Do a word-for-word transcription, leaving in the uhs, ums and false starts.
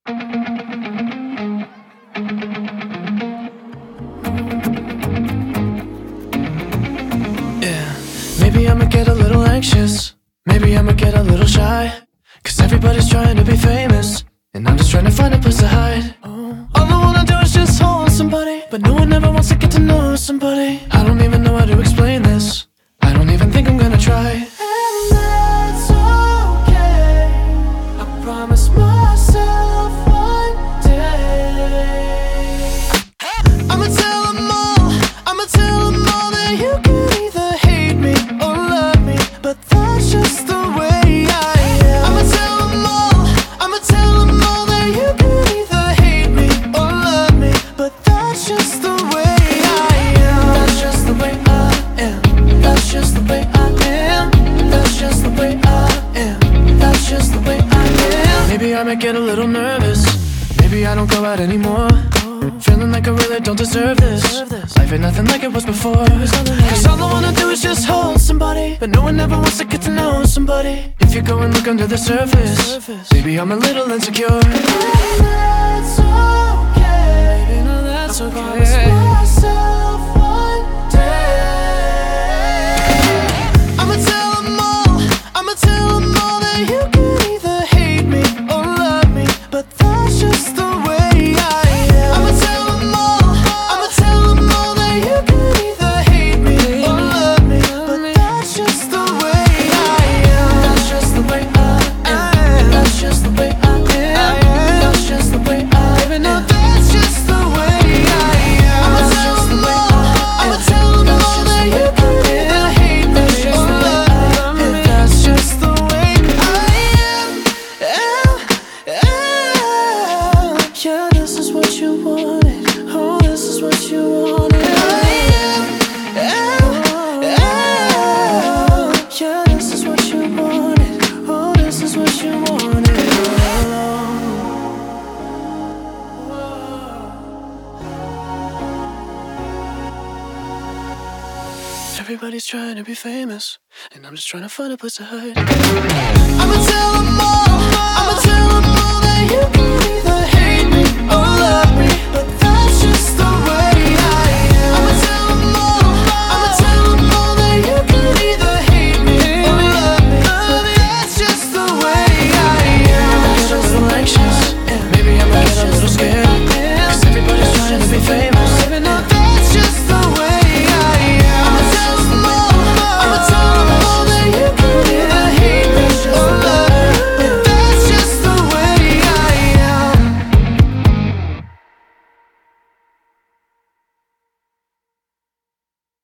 Yeah, maybe I'ma get a little anxious. Maybe I'ma get a little shy. Cause everybody's trying to be famous, and I'm just trying to find a place to hide. All I wanna do is just hold somebody, but no one ever wants to get to know somebody. I don't even know how to explain this. I don't even think I'm gonna try. And that's okay. I promise myself one day I'ma tell them all, I'ma tell them all that you can either hate me or love me, but that's just the way I am. I'ma tell them all, I'ma tell them all that you can either hate me or love me, but that's just the way I am. That's just the way I am. That's just the way I am. That's just the way I am. That's just the way I am. Maybe I might get a little nervous. Maybe I don't go out anymore. Feeling like I really don't deserve this. Life ain't nothing like it was before. Cause all I wanna do is just hold somebody, but no one ever wants to get to know somebody. If you go and look under the surface, maybe I'm a little insecure. And that's okay. Baby, no, that's okay. I promise myself one day I'ma tell them all, I'ma tell them all that you can either hate me or love me, but that's just the way I am. I'ma tell them all, I'ma tell them all that you can either hate me or love me, but that's just the way I am. That's just the way I am. That's just the way I am. That's just the way I am. No, that's just the way I am. I'ma tell them all, I'ma tell them all that you can either hate me or love me, but that's just the way I am. am, am. Yeah, this is what you wanted. Oh, this is what you wanted. I am, am, am. Yeah, this is what you wanted. Oh, this is what you wanted. Everybody's trying to be famous, and I'm just trying to find a place to hide. I'ma tell them all,